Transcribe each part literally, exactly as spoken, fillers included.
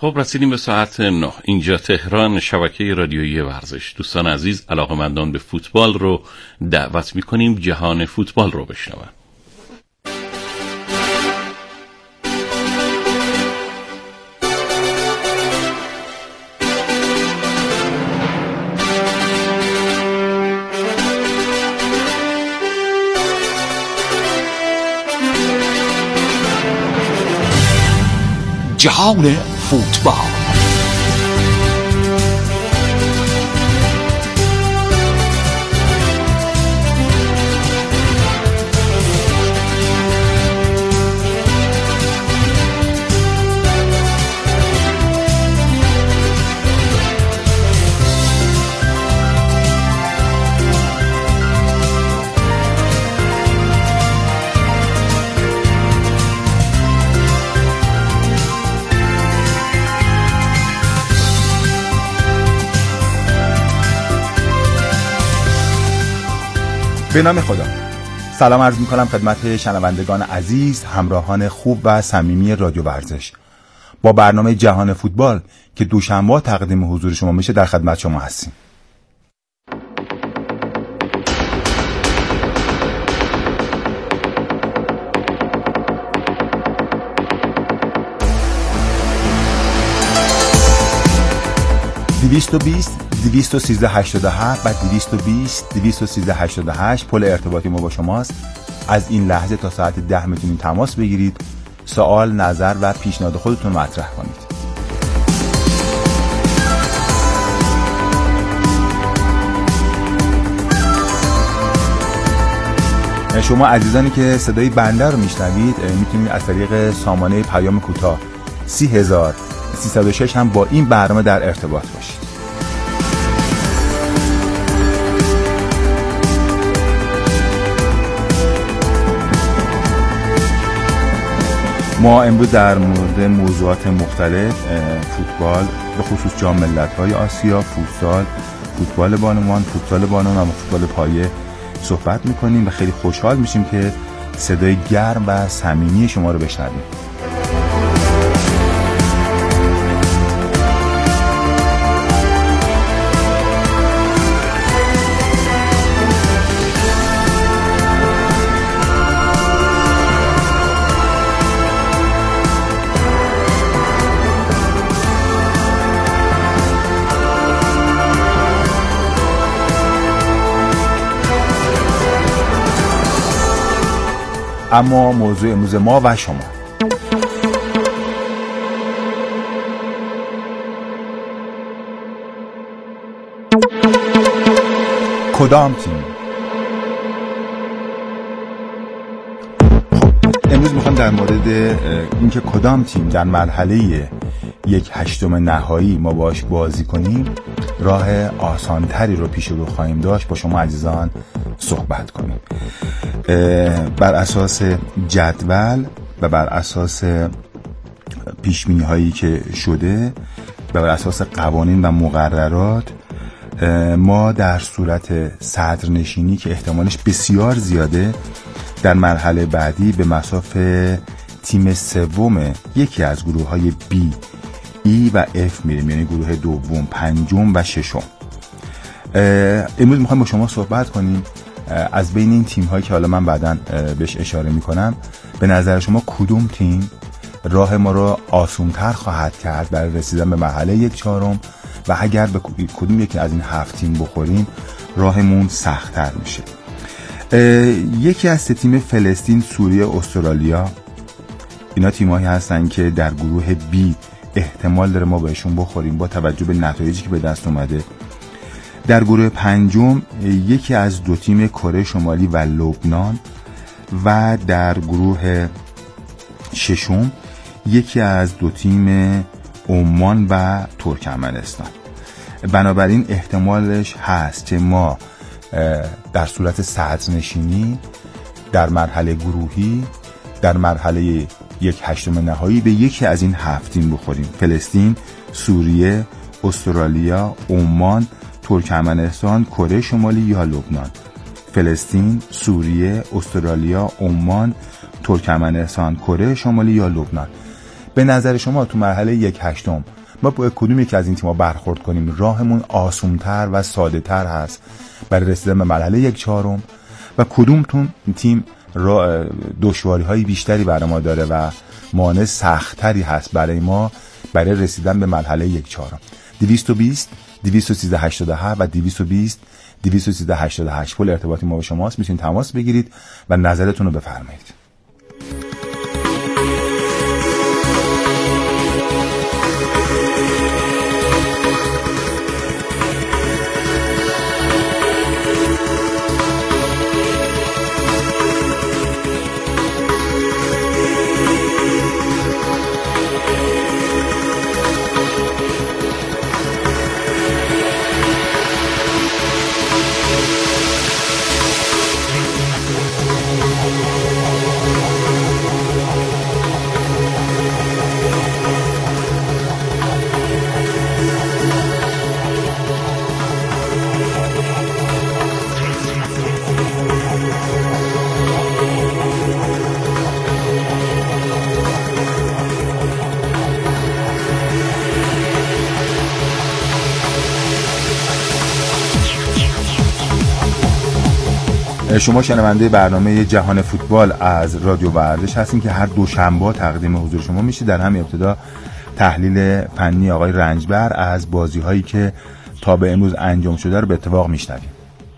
خب رسیدیم به ساعت نه. اینجا تهران، شبکه رادیویی ورزش. دوستان عزیز، علاقه‌مندان به فوتبال رو دعوت می‌کنیم جهان فوتبال رو بشنون. جهان فوتبال. به نام خدا. سلام عرض می‌کنم خدمت شنوندگان عزیز، همراهان خوب و صمیمی رادیو ورزش. با برنامه جهان فوتبال که دوشنبه تقدیم حضور شما میشه در خدمت شما هستیم. دویست و بیست دویست و سیزده هشتاد و هفت و دویست و بیست دویست و سیزده هشتاد و هشت پل ارتباطی ما با شماست. از این لحظه تا ساعت ده میتونید تماس بگیرید، سوال، نظر و پیشنهاد خودتون مطرح کنید. شما عزیزانی که صدای بنده رو میشنوید میتونید از طریق سامانه پیام کوتاه سی هزار سیصد و شش هم با این برنامه در ارتباط باشید. ما امروز در مورد موضوعات مختلف، فوتبال، به خصوص جام ملت‌های آسیا، فوتسال، فوتبال بانوان، فوتسال بانوان و فوتبال پایه صحبت می‌کنیم و خیلی خوشحال میشیم که صدای گرم و صمیمی شما رو بشنویم. اما موضوع امروز ما و شما کدام تیم؟ خب امروز میخوام در مورد اینکه کدام تیم در مرحله یک هشتم نهایی ما باش بازی کنیم راه آسانتری رو پیش رو خواهیم داشت با شما عزیزان صحبت کنیم. بر اساس جدول و بر اساس پیش‌بینی هایی که شده و بر اساس قوانین و مقررات ما در صورت صدرنشینی که احتمالش بسیار زیاده در مرحله بعدی به مصاف تیم سوم یکی از گروه های B، E و F میریم، یعنی گروه دوم، پنجم و ششم. امروز میخوایم با شما صحبت کنیم از بین این تیم هایی که حالا من بعداً بهش اشاره میکنم، به نظر شما کدوم تیم راه ما رو آسان‌تر خواهد کرد برای رسیدن به مرحله یک چهارم و اگر به کدوم یکی از این هفت تیم بخوریم راهمون سخت‌تر میشه. یکی از سه تیم فلسطین، سوریه، استرالیا، اینا تیمایی هستن که در گروه B احتمال داره ما بهشون بخوریم با توجه به نتایجی که به دست اومده. در گروه پنجم یکی از دو تیم کره شمالی و لبنان و در گروه ششم یکی از دو تیم عمان و ترکمنستان. بنابراین احتمالش هست که ما در صورت صدرنشینی در مرحله گروهی در مرحله یک هشتم نهایی به یکی از این هفت تیم بخوریم: فلسطین، سوریه، استرالیا، عمان، ترکمنستان، کره شمالی یا لبنان. فلسطین، سوریه، استرالیا، عمان، ترکمنستان، کره شمالی یا لبنان. به نظر شما تو مرحله یک هشتم ما با کدوم یکی از این تیم‌ها برخورد کنیم راهمون آسان‌تر و ساده‌تر هست برای رسیدن به مرحله یک چهارم و کدومتون تیم را دشواری‌های بیشتری برای ما داره و مانع سخت‌تری هست برای ما برای رسیدن به مرحله یک چهارم؟ دویست و بیست دویست و سیزده هشتاد و هفت و دویست و بیست دویست و سیزده هشتاد و هشت پل ارتباطی ما با شماست، میتونید تماس بگیرید و نظرتون رو بفرمایید. شما شنونده برنامه جهان فوتبال از رادیو ورزش هستین که هر دوشنبه تقدیم حضور شما میشه. در همین ابتدا تحلیل فنی آقای رنجبر از بازی‌هایی که تا به امروز انجام شده رو به اتفاق میشنویم.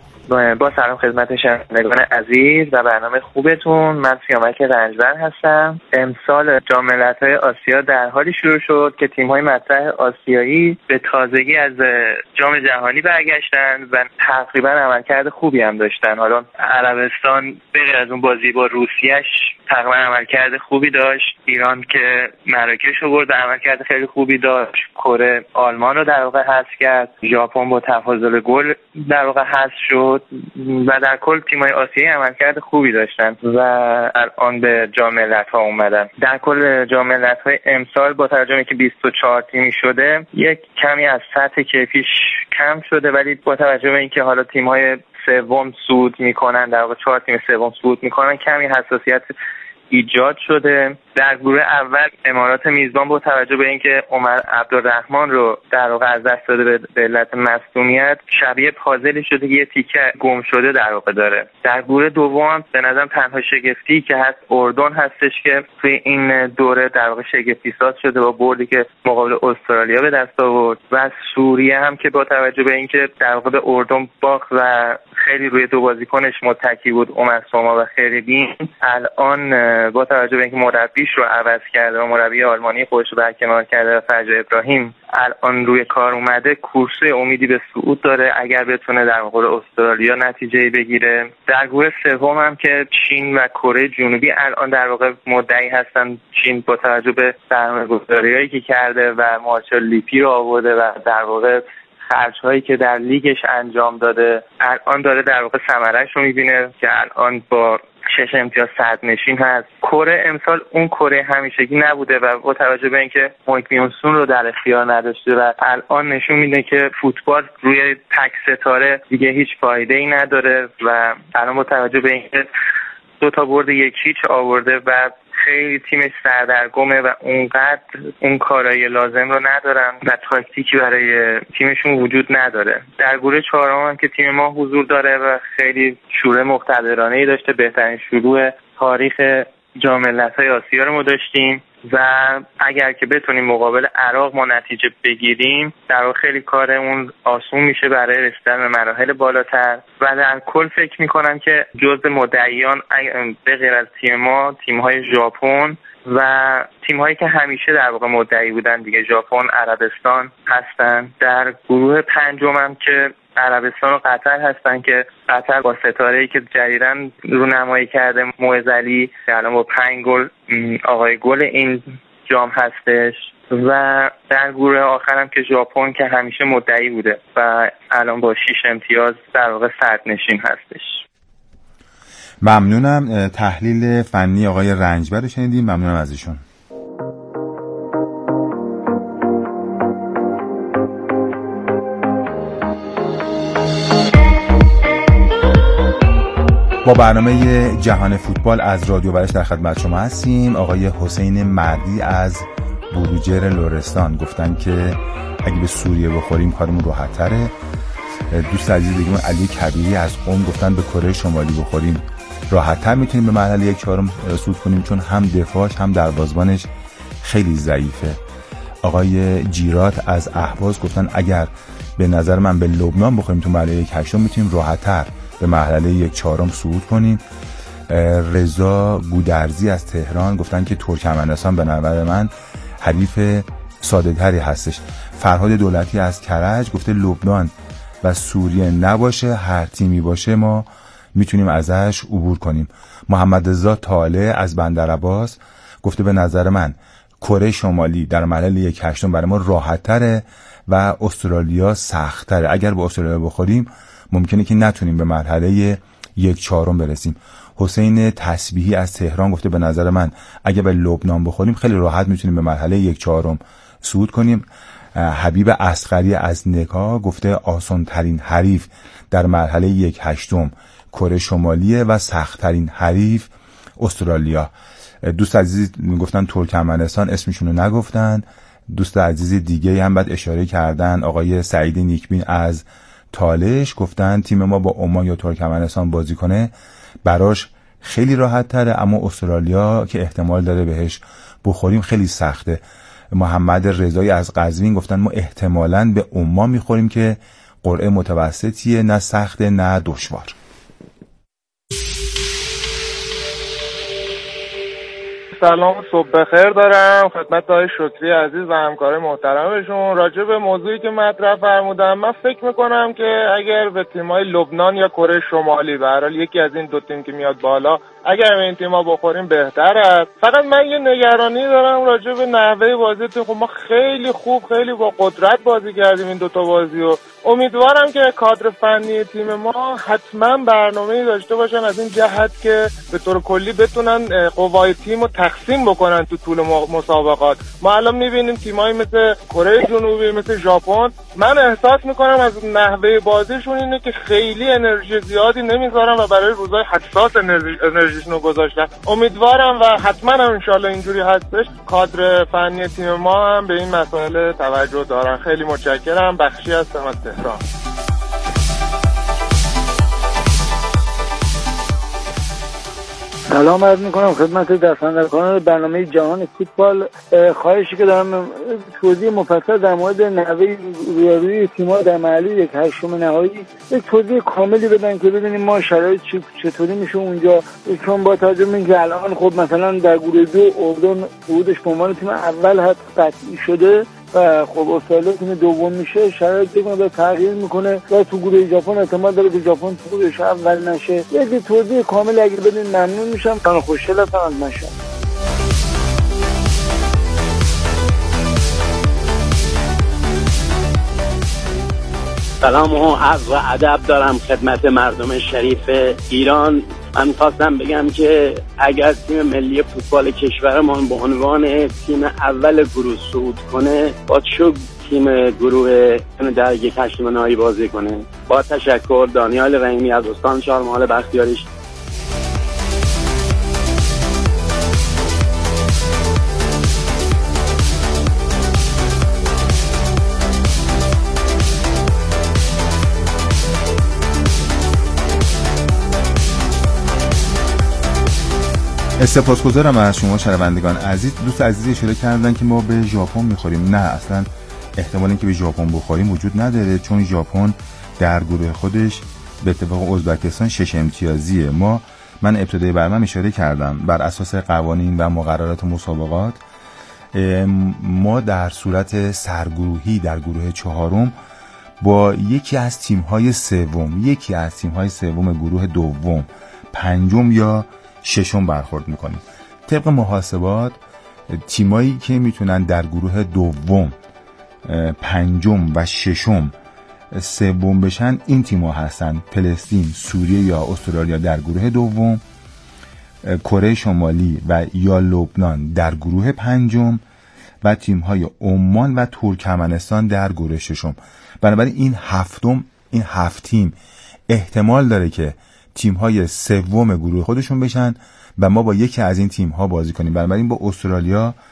با سلام خدمت شنوندگان عزیز و برنامه خوبتون. من سیامک رنجبر هستم. امسال جام ملت‌های آسیا در حالی شروع شد که تیم‌های مطرح آسیایی به تازگی از جام جهانی برگشتند و تقریبا عملکرد خوبی هم داشتن. حالا عربستان به غیر از اون بازی با روسیه‌اش تقریبا عملکرد خوبی داشت. ایران که مراکش رو برد عملکرد خیلی خوبی داشت. کره آلمان رو در واقع حذف کرد. ژاپن با تفاضل گل در واقع حذف شد و در کل تیم‌های آسیایی عملکرد خوبی داشتن و الان به جام ملت‌ها اومدن. در کل جام ملت‌های امسال با توجه به اینکه بیست و چهار تیمی شده یک کمی از سطح کیفیش کم شده، ولی با توجه به اینکه حالا تیم‌های سوم صعود میکنن، در واقع چهار تیم سوم صعود میکنن، کمی حساسیت ایجاد شده. در گروه اول امارات میزبان با توجه به اینکه عمر عبدالرحمن رو در واقع از دست داده به علت مصدومیت، شبیه پازلی شده که یه تیکه گم شده در واقع داره. در گروه دوم به نظرم تنها شگفتی که هست اردن هستش که توی این دوره در واقع شگفتی ساز شده با بردی که مقابل استرالیا به دست آورد و سوریه هم که با توجه به اینکه در واقع به اردن باخت و خیلی روی دو بازیکنش متکی بود، عمر سوما و خیربین، الان با توجه به اینکه مربیش رو عوض کرده و مربی آلمانی خودش رو برکنار کرده و فرجا ابراهیم الان روی کار اومده، کورسه امیدی به صعود داره اگر بتونه در مقابل استرالیا نتیجه بگیره. در گروه سوم هم که چین و کره جنوبی الان در واقع مدعی هستن. چین با توجه به سرمایه‌گذاری‌هایی که کرده و مارشال لیپی رو آورده و در واقع خرج‌هایی که در لیگش انجام داده الان داره در واقع ثمره‌اش رو می‌بینه که الان با شش امتیاز صدرنشین هست. کره امسال اون کره همیشگی نبوده و با توجه به اینکه مایک میونسون رو در اختیار نداشته و الان نشون میده که فوتبال روی تک ستاره دیگه هیچ فایده‌ای نداره و الان با توجه به اینکه دو تا برد یک هیچ آورده و خیلی تیمش سردرگمه و اونقدر اون کارایی لازم رو ندارن و تاکتیکی برای تیمشون وجود نداره. در گروه چهارم هم که تیم ما حضور داره و خیلی شروع مقتدرانه‌ای داشته، بهترین شروع تاریخ جام ملت‌های آسیا رو ما داشتیم و اگر که بتونیم مقابل عراق ما نتیجه بگیریم در واقع خیلی کارمون آسون میشه برای رسیدن به مراحل بالاتر و در کل فکر میکنم که جزء مدعیان به غیر از تیم ما تیم‌های ژاپن و تیم‌هایی که همیشه در واقع مدعی بودن دیگه، ژاپن، عربستان هستن. در گروه پنجم هم که عربستان و قطر هستن که قطر با ستاره‌ای که جدیداً رونمایی کرده معز علی که الان با پنج گل آقای گل این جام هستش و در گروه آخرم که ژاپن که همیشه مدعی بوده و الان با شش امتیاز در واقع صدرنشین هستش. ممنونم. تحلیل فنی آقای رنجبر رو شنیدیم. ممنونم از ایشون. با برنامه جهان فوتبال از رادیو ورزش در خدمت شما هستیم. آقای حسین مردی از بروجر لرستان گفتن که اگه به سوریه بخوریم کارمون راحت تره. دوست عزیز دیگه من علی کبیری از قم گفتن به کره شمالی بخوریم راحت تر میتونیم به مرحله یک چهارم صعود کنیم، چون هم دفاعش هم دروازه‌بانش خیلی ضعیفه. آقای جیرات از اهواز گفتن اگر به نظر من به لبنان بخوریم تو مرحله یک هشتم میتونیم راحت تر به مرحله یک چهارم صعود کنیم. رضا گودرزی از تهران گفتن که ترکمنستان به نظر من حریف ساده تری هستش. فرهاد دولتی از کرج گفته لبنان و سوریه نباشه، هر تیمی باشه ما میتونیم ازش عبور کنیم. محمد رضا طالع از بندرعباس گفته به نظر من کره شمالی در مرحله یک هشتم برای ما راحت تره و استرالیا سخت تره. اگر به استرالیا بخوریم ممکنه که نتونیم به مرحله یک چهارم برسیم. حسین تسبیحی از تهران گفته به نظر من اگر به لبنان بخوریم خیلی راحت میتونیم به مرحله یک چهارم صعود کنیم. حبیب اصغری از نکا گفته آسان ترین حریف در مرحله یک هشتم کره شمالیه و سخت ترین حریف استرالیا. دوست عزیز میگفتن ترکمنستان، اسمشون رو نگفتن. دوست عزیز دیگه هم بعد اشاره کردن آقای سعید نیکبین از تالش گفتن تیم ما با عمان یا ترکمنستان بازی کنه براش خیلی راحت تره، اما استرالیا که احتمال داره بهش بخوریم خیلی سخته. محمد رضایی از قزوین گفتن ما احتمالاً به عمان میخوریم که قرعه متوسطیه، نه سخته نه دشوار. سلام صبح بخیر دارم خدمت آقای شکری عزیز و همکار محترمشون. راجع به موضوعی که مطرح فرمودم، من فکر میکنم که اگر به تیمای لبنان یا کره شمالی به هر حال یکی از این دو تیم که میاد بالا اگر به این تیم‌ها بخوریم بهتر است. فقط من یه نگرانی دارم راجع به نحوه بازی تیم. خب ما خیلی خوب خیلی با قدرت بازی کردیم این دوتا بازی و امیدوارم که کادر فنی تیم ما حتما برنامه‌ای داشته باشن از این جهت که به طور کلی بتونن قوای تیم رو تقسیم بکنن تو طول مسابقات. ما الان می‌بینیم تیمایی مثل کره جنوبی، مثل ژاپن، من احساس می‌کنم از نحوه بازیشون اینه که خیلی انرژی زیادی نمیذارن و برای روزهای حساس انرژی انرژیشون رو گذاشتن. امیدوارم و حتما هم انشالله اینجوری هستش کادر فنی تیم ما هم به این مسائل توجه دارن. خیلی متشکرم. بخشی هستم از تهران. سلام عرض میکنم خدمت دستاندرکاران برنامه جهان فوتبال. خواهشی که دارم توضیح مفصل در مورد نحوه رویارویی تیم‌ها در مرحله یک هشتم نهایی یک توضیح کاملی بدن که ببینیم ما شرایط چطوری میشه اونجا، چون با توجه به اینکه الان خب مثلا در گروه دو اردن صعودش به عنوان تیم اول حتی قطعی شده و خب استرالیا تیم دوم میشه، شرایط دیگه به تغییر میکنه و تو گروه ژاپن احتمال داره که ژاپن صعودش اول نشه. یک توضیح کامل اگه بدین ممنون میشم. من خوشحال هستم از مشهد. سلام و عرض و ادب دارم خدمت مردم شریف ایران. من خواستم بگم که اگر تیم ملی فوتبال کشورمان به عنوان تیم اول گروه صعود کنه با چه تیم گروه در یک هشتم نهایی بازی کنه. با تشکر. دانیال رحیمی از استان چهارمحال بختیاریش. سپاسگزارم از شما شنوندگان عزیز. دوست عزیزی اشاره کردن که ما به ژاپن میخوریم. نه، اصلا احتمال اینکه به ژاپن بخوریم وجود نداره، چون ژاپن در گروه خودش به اتفاق ازبکستان شش امتیازیه. ما من ابتدای برنامه اشاره کردم بر اساس قوانین و مقررات مسابقات ما در صورت سرگروهی در گروه چهارم با یکی از تیم‌های سوم یکی از تیم‌های سوم گروه دوم، پنجم یا ششم برخورد میکنیم. طبق محاسبات تیمایی که میتونن در گروه دوم، پنجم و ششم سوم بشن این تیم‌ها هستن: فلسطین، سوریه یا استرالیا در گروه دوم، کره شمالی و یا لبنان در گروه پنجم و تیم‌های عمان و ترکمنستان در گروه ششم. بنابراین این هفتم این هفت تیم احتمال داره که تیم‌های سوم گروه خودشون بشن و ما با یکی از این تیم‌ها بازی کنیم. بنابراین با استرالیا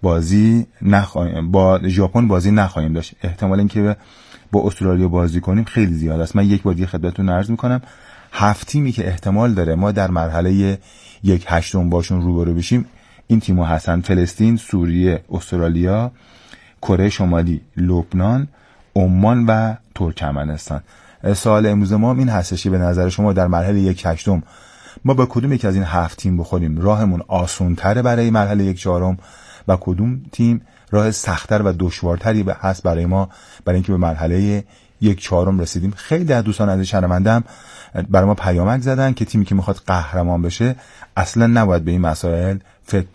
بازی نخواهیم با ژاپن بازی نخواهیم داشت. احتمال اینکه با استرالیا بازی کنیم خیلی زیاد است. من یک بار دیگه خدمتتون عرض میکنم هفت تیمی که احتمال داره ما در مرحله یک هشتم باشون روبرو بشیم این تیم‌ها هستن: فلسطین، سوریه، استرالیا، کره شمالی، لبنان، عمان و ترکمنستان. سوال امروز ما این هستش به نظر شما در مرحله یک هشتم ما با کدوم یک از این هفت تیم بخوریم راهمون آسان‌تره برای مرحله یک چهارم و کدوم تیم راه سخت‌تر و دشوارتری هست برای ما برای اینکه به مرحله یک چهارم رسیدیم. خیلی از دوستان از شنوندم برای ما پیامک زدن که تیمی که میخواد قهرمان بشه اصلا نباید به این مسائل فکر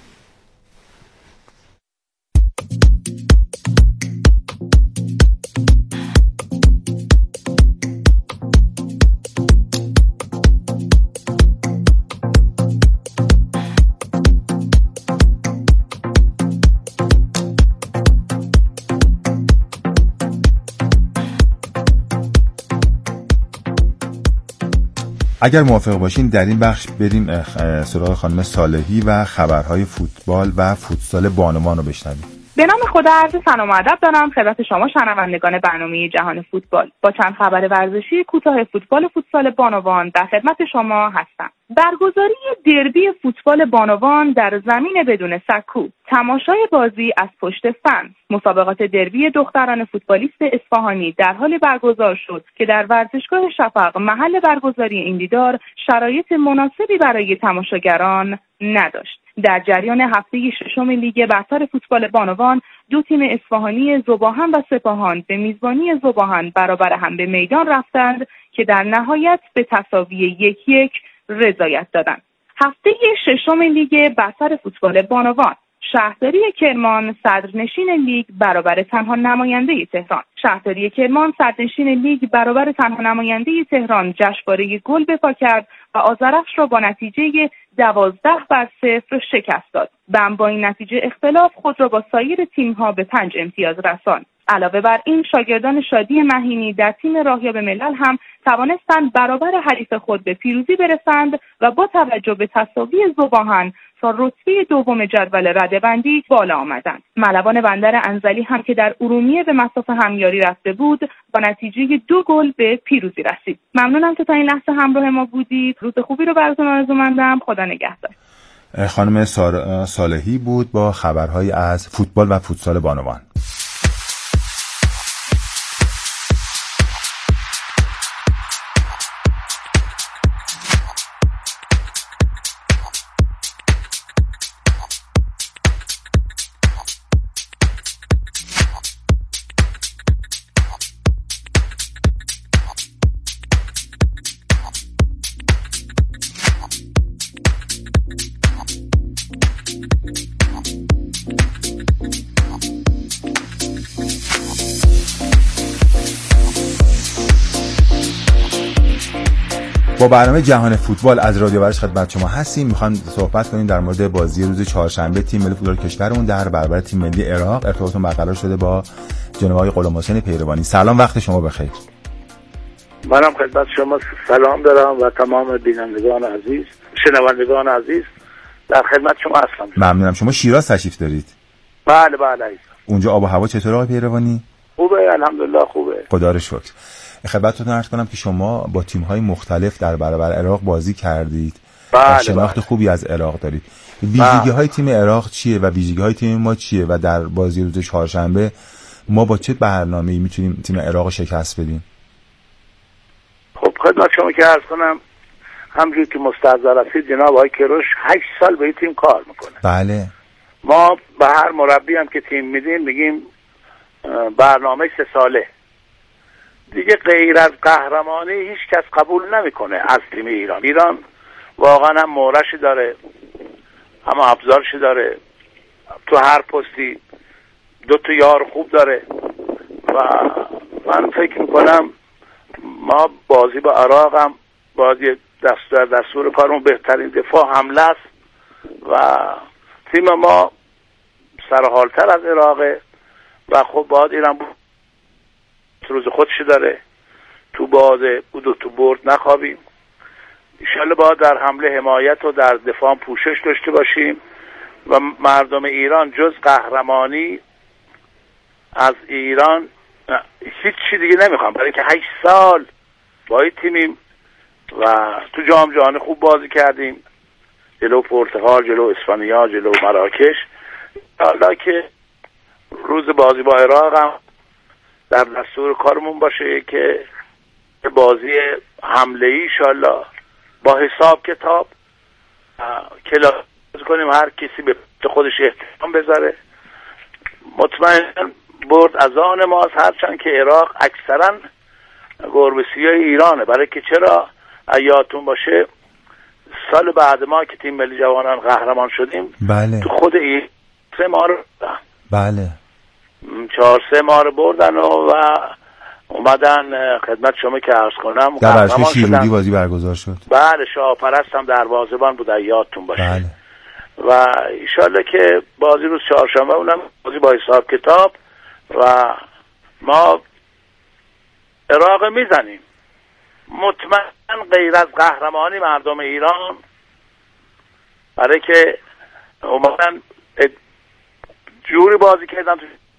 اگر موافق باشین در این بخش بریم سراغ خانم صالحی و خبرهای فوتبال و فوتسال بانوان رو بشنویم. به نام خدا عرض سلام و ادب دارم خدمت شما شنوندگان برنامه جهان فوتبال. با چند خبر ورزشی کوتاه فوتبال و فوتسال بانوان در خدمت شما هستم. برگزاری دربی فوتبال بانوان در زمین بدون سکو، تماشای بازی از پشت فن. مسابقات دربی دختران فوتبالیست اصفهانی در حال برگزار شد که در ورزشگاه شفق محل برگزاری این دیدار شرایط مناسبی برای تماشاگران نداشت. در جریان هفته ششم لیگ برتر فوتبال بانوان دو تیم اصفهانی ذوباهن و سپاهان به میزبانی ذوباهن برابر هم به میدان رفتند که در نهایت به تساوی یک یک رضایت دادند. هفته ششم لیگ برتر فوتبال بانوان، شهرداری کرمان صدرنشین لیگ برابر تنها نماینده تهران. شهرداری کرمان صدرنشین لیگ برابر تنها نماینده تهران جشنواره گل به پا کرد و آذرخش را با نتیجه دوازده بر صفر شکست داد. بم با این نتیجه اختلاف خود را با سایر تیم‌ها به پنج امتیاز رساند. علاوه بر این شاگردان شادی مهینی در تیم راهیاب ملل هم توانستند برابر حریف خود به پیروزی برسند و با توجه به تساوی ذوباهن تا رتبه دوم جدول رده‌بندی بالا آمدند. ملوان بندر انزلی هم که در ارومیه به مصاف همیاری رفته بود با نتیجه دو گل به پیروزی رسید. ممنونم که تا این لحظه همراه ما بودید. روز خوبی رو براتون آرزومندم. خدا نگهدار. خانم صالحی بود با خبرهایی از فوتبال و فوتسال بانوان. با برنامه جهان فوتبال از رادیو ورش خدمت شما هستیم. میخوام صحبت کنیم در مورد بازی روز چهارشنبه تیم ملی فوتبال کشورمون در برابر تیم ملی عراق. ارتباطمون برقرار شده با جناب آقای غلام حسین پیروانی. سلام، وقت شما بخیر. منم خدمت شما سلام دارم و تمام بینندگان عزیز، شنوندگان عزیز در خدمت شما هستم. ممنونم. شما شیراز تشریف دارید؟ بله بله. اونجا آب و هوا چطوره آقای پیروانی؟ خوبه الحمدلله، خوبه. خدا رو شکر. خدمتتون عرض کنم که شما با تیم‌های مختلف در برابر عراق بازی کردید. بله. شناخت بله. خوبی از عراق دارید. ویژگی‌های تیم عراق چیه و ویژگی‌های تیم ما چیه و در بازی روز چهارشنبه ما با چه برنامه‌ای میتونیم تیم عراق رو شکست بدیم؟ خب خدمت شما که عرض کنم همونجوری که مستحضر هستید جناب آقای کروش هشت سال به این تیم کار میکنه. بله. ما به هر مربی هم که تیم میدیم میگیم برنامه سه ساله. دیگه غیر از قهرمانی هیچ کس قبول نمیکنه از تیم ایران. ایران واقعا هم مورشی داره، اما ابزارشی داره، تو هر پستی دو تا یار خوب داره و من فکر میکنم ما بازی با عراق هم بازی دستور دستور کارمون بهترین دفاع حمله است و تیم ما سرحالتر از عراقه و خب باید ایران روز خودش داره تو باز بود و تو برد نخوابیم. انشالله باید در حمله حمایت و در دفاع پوشش داشته باشیم و مردم ایران جز قهرمانی از ایران هیچ چی دیگه نمیخوام، برای که هشت سال با این تیمیم و تو جام جهانی خوب بازی کردیم، جلو پرتغال، جلو اسپانیا، جلو مراکش. حالا که روز بازی با عراق هم در دستور کارمون باشه که بازی حمله‌ای انشالله با حساب کتاب کلاس کنیم، هر کسی به خودش احترام بذاره. مطمئن برد از آن ماست، هرچند که عراق اکثرا گربه سیاه ایرانه. برای که چرا یادتون باشه سال بعد ما که تیم ملی جوانان قهرمان شدیم، بله، تو خود این سه ما رو بردن، بله چهار سه ما رو بردن و, و اومدن خدمت شما که عرض کنم در ورزش شیرودی بازی برگزار شد. بله، شاهپرست هم دروازه‌بان بود، یادتون باشه. بله. و انشالله که بازی روز چهارشنبه اونم بازی با حساب کتاب و ما عراق میزنیم. مطمئن غیر از قهرمانی مردم ایران، برای که اومدن جوری بازی کردن.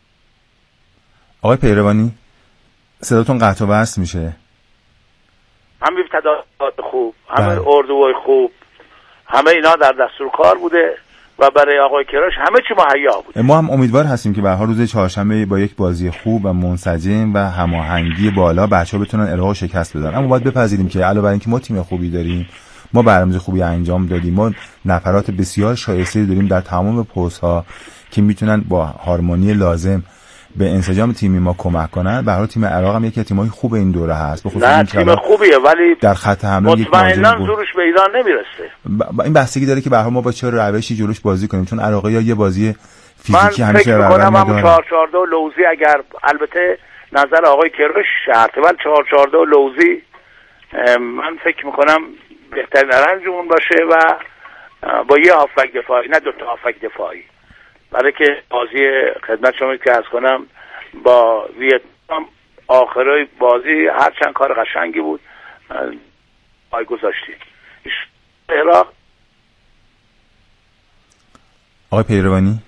آقای پیروانی صداتون قطع و وصل میشه. همه ابتداءات خوب، همه بله. اردوهای خوب، همه اینا در دستور کار بوده و برای آقای کراش همه چی مهیا بوده. ما هم امیدوار هستیم که به هر حال روز چهارشنبه با یک بازی خوب و منسجم و هماهنگی بالا بچه‌ها بتونن عراق شکست بدن. اما باید بپذیریم که علاوه بر اینکه ما تیم خوبی داریم، ما برنامه خوبی انجام دادیم، ما نفرات بسیار شایسته داریم در تمام پست‌ها که میتونن با هارمونی لازم به انسجام تیمی ما کمک کنن. به هر حال تیم عراق هم یکی از تیم‌های خوب این دوره هست. به خصوص نه تیم خوبیه ولی در خط حمله مطمئنا زورش به ایران نمیرسه. با این بحثی داره که به هر حال ما با چه روشی جلوش بازی کنیم، چون عراقی‌ها یه بازی فیزیکی همیشه فکر می‌کنم همون چهار چهار دو لوزی، اگر البته نظر آقای کروش شرطه، ولی چهار چهار دو لوزی من فکر می‌کنم بهترین رنجمون باشه و با یه هافبک دفاعی، نه دو تا هافبک دفاعی، برای که بازی خدمت شما که عرض کنم با ویتنام آخرای بازی هرچند کار قشنگی بود پای گذاشتیم. عراق. آقای پیروانی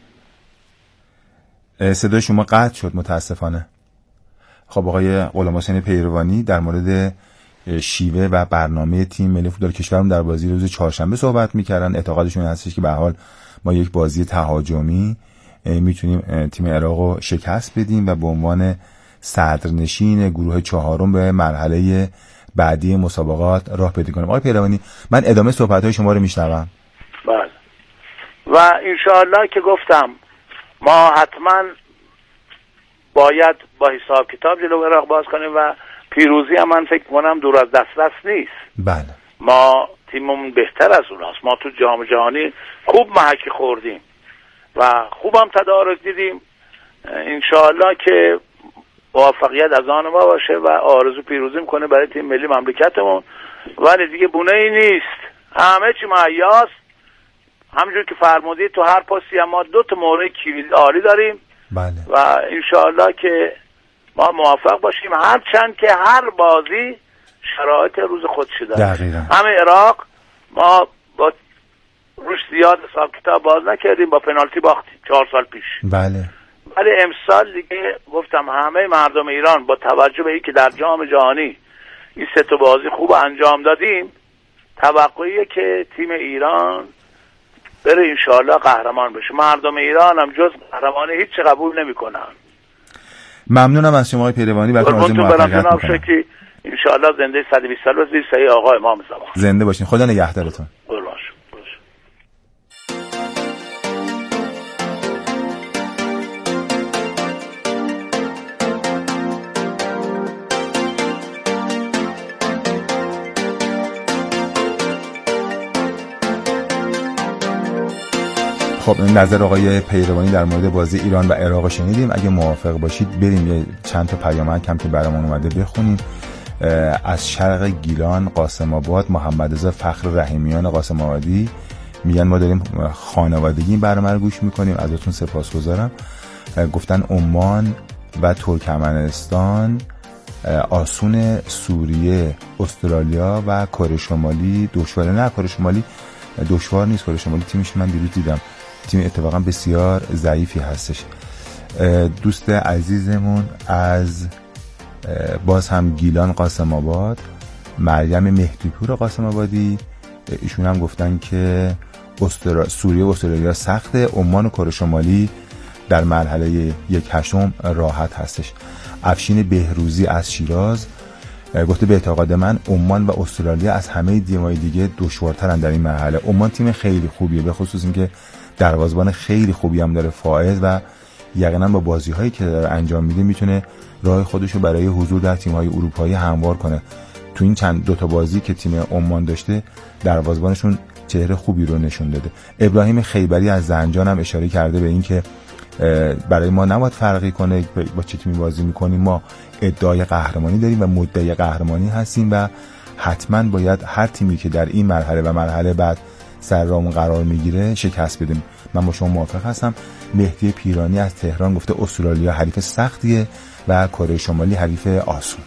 صدای شما قطع شد متاسفانه. خب آقای غلامحسین پیروانی در مورد شیوه و برنامه تیم ملی فوتبال کشورم در بازی روز چهارشنبه صحبت می‌کردن. اعتقادشون هستش که به هر حال ما یک بازی تهاجمی میتونیم تیم عراق رو شکست بدیم و به عنوان صدرنشین گروه چهارم به مرحله بعدی مسابقات راه پیدا کنیم. آقای پیروانی من ادامه صحبت‌های شما رو میشنوم. بله. و انشاءالله که گفتم ما حتما باید با حساب کتاب جلو عراق باز کنیم و پیروزی هم من فکر کنم دور از دسترس نیست. بله. ما تیممون بهتر از اوناست. ما تو جام جهانی خوب محک خوردیم و خوبم تدارک دیدیم. انشاءالله که موفقیت از آن ما باشه و آرزو پیروزی میکنه برای تیم ملی مملکتمون. ولی دیگه بونه ای نیست، همه چی مهیاست. همونجور که فرمودید تو هر پستی هم ما دو تا مورد کلیدی عالی داریم. بله. و انشاءالله که ما موفق باشیم، هرچند که هر بازی شرایط روز خودش داره. همه عراق ما با روش زیاد حساب کتاب باز نکردیم، با پنالتی باختیم چهار سال پیش. بله. ولی امسال دیگه گفتم همه مردم ایران با توجه به اینکه در جام جهانی این سه تا بازی خوب انجام دادیم، توقعیه که تیم ایران بره انشاءالله قهرمان بشه. مردم ایران هم جز قهرمانی هیچ قبول نمیکنن. ممنونم از شما آقای پیروانی، براتون آرزوی موفقیت میکنم. انشاءالله زنده صد و بیست سال باشید. سعی آقا امام زمان. زنده باشین. خدا نگهدارتون. خب نظر آقای پیروانی در مورد بازی ایران و عراق شنیدیم. اگه موافق باشید بریم یه چند تا پیامک هم که برامون اومده بخونیم. از شرق گیلان قاسم آباد محمد رضا فخر رحیمیان قاسم آبادی میگن ما داریم خانوادگی این برنامه رو گوش میکنیم، ازتون سپاسگزارم. گفتن عمان و ترکمنستان، آسون سوریه، استرالیا و کره شمالی دشواره. نه کره شمالی دشوار نیست، کره شمالی تیمش من دیروز دیدم تیم اتفاقا بسیار ضعیفی هستش. دوست عزیزمون از باز هم گیلان قاسم آباد، مریم مهدیپور قاسم آبادی، ایشون هم گفتن که استرا... سوریه و استرالیا سخته، عمان و کره شمالی در مرحله یک هشتم راحت هستش. افشین بهروزی از شیراز گفته به اعتقاد من عمان و استرالیا از همه تیم‌های دیگه دشوارترن در این مرحله. عمان تیم خیلی خوبیه، به خصوص اینکه دروازه‌بان خیلی خوبی هم داره فائز و یقینا با بازی‌هایی که داره انجام میده میتونه راه خودشو برای حضور در تیم‌های اروپایی هموار کنه. تو این چند دو تا بازی که تیم عمان داشته دروازه‌بانشون چهره خوبی رو نشون داده. ابراهیم خیبری از زنجان هم اشاره کرده به این که برای ما نباید فرقی کنه با چه تیمی بازی میکنیم، ما ادعای قهرمانی داریم و مدعی قهرمانی هستیم و حتما باید هر تیمی که در این مرحله و مرحله بعد سر رامون قرار میگیره شکست بدیم. من با شما موافق هستم. مهدی پیرانی از تهران گفته استرالیا حریف سختیه و کره شمالی حریف آسون.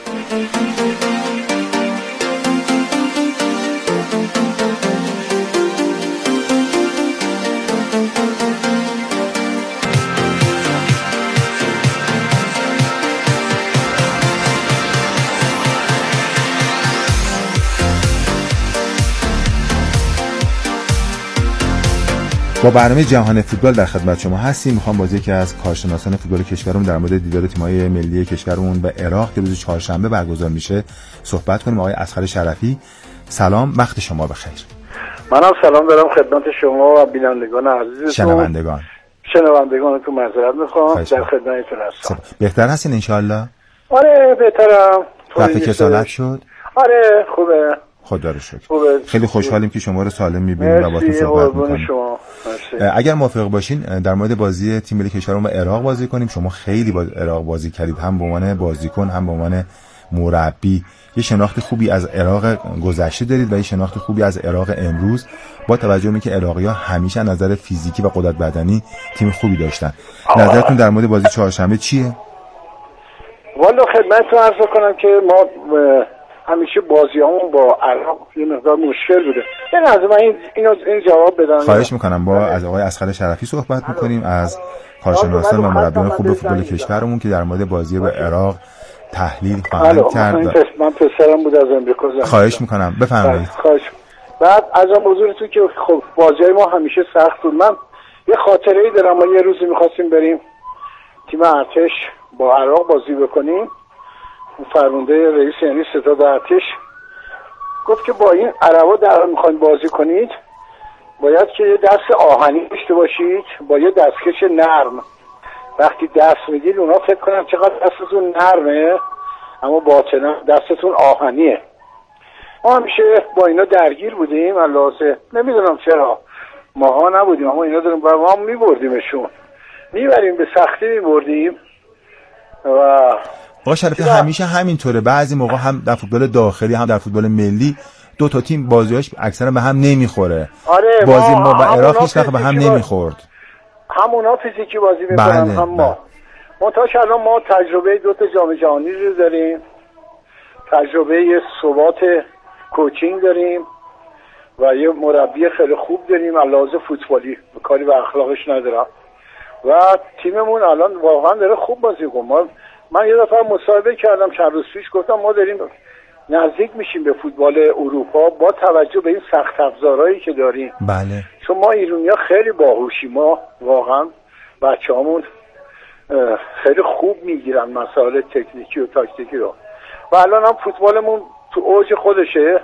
با برنامه جهان فوتبال در خدمت شما هستیم. میخوام با یکی از کارشناسان فوتبال کشورمون در مورد دیدار تیم‌های ملی کشورمون به عراق که روز چهارشنبه برگزار میشه صحبت کنیم. آقای اصغر شرفی سلام، وقت شما بخیر. منم سلام دارم خدمت شما و بینندگان عزیزتون. شنوندگان شنوندگان تو معذرت میخوام، در خدمتتون هستم. بهتر هستین ان شاء الله؟ آره بهترم. رفع کسالت شد؟ آره خوبه. خدا رو شکر. خیلی خوشحالیم که شما رو سالم می‌بینیم و باهاتون صحبت می‌کنیم. اگر موافق باشین در مورد بازی تیم ملی کشورمون با عراق بازی کنیم. شما خیلی با عراق بازی کردید، هم به عنوان بازیکن هم به عنوان مربی. یه شناخت خوبی از عراق گذشته دارید و یه شناخت خوبی از عراق امروز، با توجه به اینکه عراقی‌ها همیشه نظر فیزیکی و قدرت بدنی تیم خوبی داشتن. نظرتون در مورد بازی چهارشنبه چیه؟ والا خدمتتون عرض کنم که ما همیشه بازیامون با عراق یه مقدار مشکل بوده. این از من این اینو این جواب بدم. خواهش میکنم. با از آقای اصغر شرفی صحبت میکنیم، از کارشناسان و مربیان خوب فوتبال کشورمون که در مورد بازی با عراق تحلیل خواهند کرد. من پسرم بود از امریکا. خواهش میکنم بفرمایید. خواهش. بعد از اون موضوعتون که خب بازی ما همیشه سخت بود. من یه خاطره‌ای دارم. ما یه روزی می‌خواستیم بریم تیم ارتش با عراق بازی بکنیم. فرمانده رئیس یعنی ستاد ارتش گفت که با این عربا در میخواین بازی کنید باید که یه دست آهنی داشته باشید با یه دستکش نرم. وقتی دست میدید اونا فکر کنن چقدر دستتون نرمه اما باطنا دستتون آهنیه. ما همیشه با اینا درگیر بودیم. البته نمیدونم چرا ماها نبودیم اما اینا داریم با ما میبردیمشون، میبریم به سختی میبردیم. و با شرفی همیشه همینطوره. بعضی موقع هم در فوتبال داخلی هم در فوتبال ملی دو تا تیم بازیاش اکثرا به هم نمیخوره. آره بازی ما با عراق هیچ وقت به هم نمیخورد. همونا فیزیکی بازی میکنن. بله، هم ما منتهاش الان ما تجربه دو تا جام جهانی رو داریم، تجربه ثبات کوچینگ داریم و یه مربی خیلی خوب داریم. علاوه فوتبالی کاری به اخلاقش ندارم و تیممون الان واقعا داره خوب بازی میکنه. من یه دفعه مصاحبه کردم چند روز پیش، گفتم ما داریم نزدیک میشیم به فوتبال اروپا با توجه به این سخت افزارهایی که داریم. بله. چون ما ایرانی‌ها خیلی باهوشیم، ما واقعا بچه‌هامون خیلی خوب میگیرن مسائل تکنیکی و تاکتیکی رو و الان هم فوتبالمون تو اوج خودشه.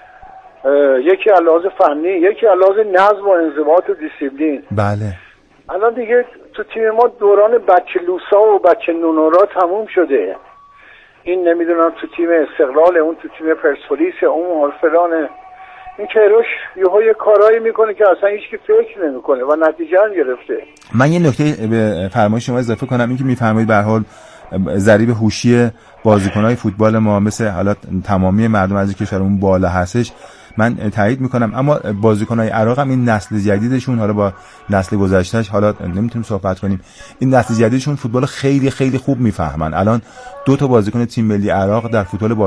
یکی علاوه فنی، یکی علاوه نظم و انضباط و دیسیپلین. بله. الان دیگه تو تیم ما دوران بچه لوسا و بچه نونورا تموم شده. این نمیدونم تو تیم استقلال، اون تو تیم پرسپولیس، اون فلانه. این کیروش یهو یه کارایی میکنه که اصلا هیچ کی فکر نمیکنه و نتیجه هم گرفته. من یه نکته به فرمایش شما اضافه کنم، این که میفرمایید به هر حال ضریب هوشی بازیکن‌های فوتبال ما مثل حالا تمامی مردم از کشورمون بالا هستش، من تایید میکنم. اما بازیکن‌های عراق هم این نسل جدیدشون حالا با نسل گذشتهش حالا نمیتونیم صحبت کنیم، این نسل جدیدشون فوتبال خیلی خیلی خوب میفهمن. الان دو تا بازیکن تیم ملی عراق در فوتبال